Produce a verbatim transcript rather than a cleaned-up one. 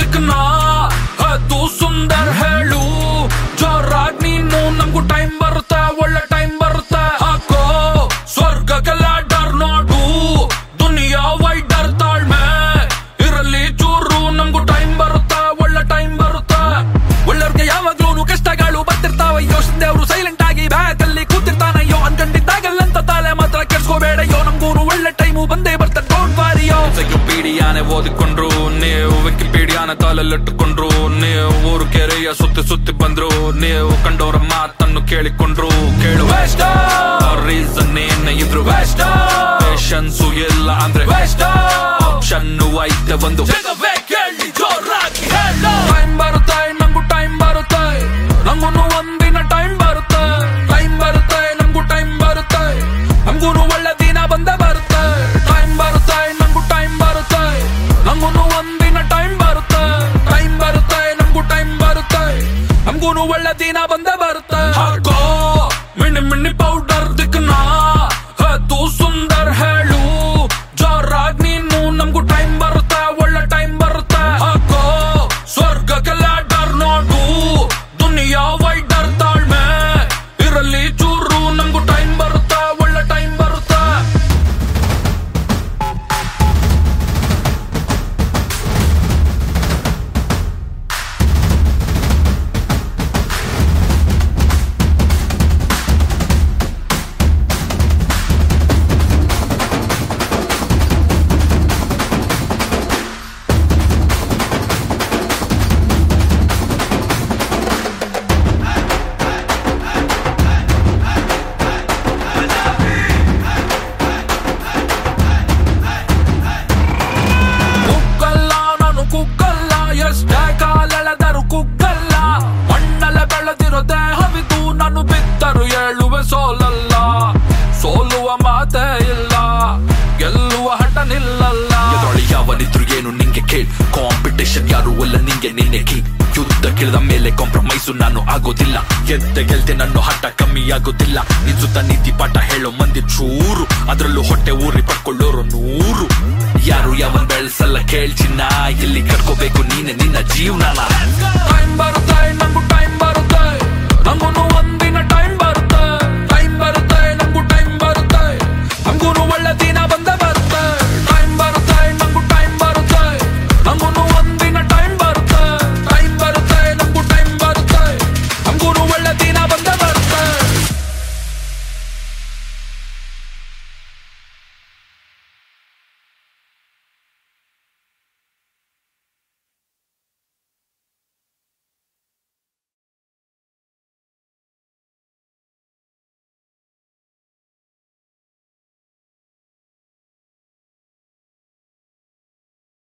ದಿಕ್ನ ಅದು ಸುಂದರ್ ಹೇಳು ಜೋರಾಗ್ ನೀನು ನಮ್ಗೂ ಟೈಮ್ ಬರುತ್ತೆ ಒಳ್ಳೆ ಟೈಮ್ ಬರುತ್ತೆ ಹಾಕೋ ಸ್ವರ್ಗಕ್ಕೆ ಲ್ಯಾಡರ್ ನೋಡು ದುನಿಯಾ ವೈಡರ್ ತಾಳ್ಮೆ ಇರಲಿ ಚೂರು ನಮ್ಗೂ ಟೈಮ್ ಬರುತ್ತೆ ಒಳ್ಳೆ ಟೈಮ್ ಬರುತ್ತೆ ಒಳ್ಳೆಯವ್ರಿಗೆ ಯಾವಾಗ್ಲೂ ಕಷ್ಟಗಳು ಬರ್ತಿರ್ತಾವ ಯೋಚನೆ ಅವರು ಸೈಲೆಂಟ್ ಆಗಿ ಬ್ಯಾಕ್ ಅಲ್ಲಿ ಕೂತಿರ್ತಾನಯ್ಯೋ ಅನ್ಕೊಂಡಿದ್ದಾಗಲ್ಲಂತ ತಾಳೆ ಮಾತ್ರ ಕೆಡ್ಸ್ಕೋಬೇಡಯ್ಯೋ ನಮ್ಗೂನು ಒಳ್ಳೆ ಟೈಮು ಬಂದೇ ಬರ್ತಾರೆ ಡೋಂಟ್ ವಾರಿಯೋ ಎನ್ಸೈಕ್ಲೋಪೀಡಿಯಾನೆ ಓದಿಕೊಂಡ್ರು ನೀವು ವಿಕಿಪೀಡಿಯಾನ ತಾಳಲ್ಲಿಟ್ಟುಕೊಂಡ್ರು ನೀವು ಊರು ಕೆರೆಯ ಸುತ್ತಿ ಸುತ್ತಿ ಬಂದ್ರು ನೀವು ಕಂಡೋರ ಮಾತನ್ನು ಕೇಳಿಕೊಂಡ್ರು ಕೇಳು ವೇಸ್ಟ್ ರೀಸನ್ ಏನೇ ಇದ್ರು ವೇಸ್ಟ್ ಪೇಷನ್ಸು ಇಲ್ಲ ಅಂದ್ರೆ ವೇಸ್ಟ್ ಆಪ್ಷನ್ ಐತೆ ಒಂದು ಕೇಳಿ ಜೋರಾಗಿ ಟೈಮ್ ಬರುತ್ತೆ ನಮ್ಗೂ ಟೈಮ್ ಬರುತ್ತೆ ನಮಗೂ ಒಂದಿನ ಟೈಮ್ ಬರುತ್ತೆ ಟೈಮ್ ಬರುತ್ತೆ ನಮ್ಗೂ ಟೈಮ್ ಬರುತ್ತೆ ನಮ್ಗೂ ಒಳ್ಳೆ ದಿನ ಬಂದ ಬರುತ್ತೆ ಟೈಮ್ ಬರುತ್ತೆ ನಮ್ಗೂ ಟೈಮ್ ಬರುತ್ತೆ ನಮಗೂ ಒಂದಿನ ಟೈಮ್ ಬರುತ್ತೆ ಟೈಮ್ ಬರುತ್ತೆ ನಮ್ಗೂ ಟೈಮ್ ಬರುತ್ತೆ ನಮ್ಗೂ ಒಳ್ಳೆ ದಿನ ಬಂದ ಬರುತ್ತೆ ಹಾಕೋ ಮಿಣಿ ಮಿಣಿ ಪೌಡರ್ ದಿಕ್ನ ಅದು ಸುಂದರ್ ಹೇಳು ಜೋರಾಗ್ ನೀನು ನಮ್ಗೂ ಟೈಮ್ ಬರುತ್ತೆ ಒಳ್ಳೆ ಟೈಮ್ ಬರುತ್ತೆ ಹಾಕೋ ಸ್ವರ್ಗಕ್ಕೆ ಲ್ಯಾಡರ್ ನೋಡು ದುನಿಯಾ ವೈಡರ್ ತಾಳ್ಮೆ ಇರಲಿ ಚೂರು ನಮ್ಗೂ ಟೈಮ್ ಬರುತ್ತೆ ಒಳ್ಳೆ ಟೈಮ್ ಬರುತ್ತೆ ಕಾಲೆಳೆದರು ಕುಗ್ಗಲ್ಲ ಮಣ್ಣಲ್ಲ ಬೆಳೆದಿರೋ ದೇಹವಿದು ನಾನು ಬಿದ್ದರು ಹೇಳುವೆ ಸೋಲಲ್ಲ ಸೋಲುವ ಮಾತೇ ಇಲ್ಲ ಗೆಲ್ಲುವ ಹಠ ನಿಲ್ಲಲ್ಲ ಎದುರೊಳಿ ಯಾವನಿದ್ರು ಏನು ನಿಂಗೆ ಕೇಳ್ ಕಾಂಪಿಟೇಷನ್ ಯಾರು ಅಲ್ಲ ನಿಂಗೆ ನಿನ್ನೆ ಕೀ ಯುದ್ಧ ಕಿಳಿದ ಮೇಲೆ ಕಾಂಪ್ರಮೈಸು ನಾನು ಆಗೋದಿಲ್ಲ ಗೆದ್ದೆ ಗೆಲ್ತೆ ನನ್ನ ಹಠ ಕಮ್ಮಿ ಆಗೋದಿಲ್ಲ ನಿಜುತ್ತ ನೀತಿ ಪಾಠ ಹೇಳೋ ಮಂದಿ ಚೂರು ಅದ್ರಲ್ಲೂ ಹೊಟ್ಟೆ ಊರಿ ಪಡ್ಕೊಳ್ಳೋರು ನೂರು ಯಾರು ಯಾವನ್ ಬೆಳೆಸಲ್ಲ ಕೇಳ್ಚಿನ್ನ ಎಲ್ಲಿ ಕಟ್ಕೋಬೇಕು ನೀನೆ ನಿನ್ನ ಜೀವನ ಟೈಮ್ ಬರುತ್ತೆ ನಮಗೂ ಟೈಮ್ ಬರುತ್ತೆ ನಮಗೂ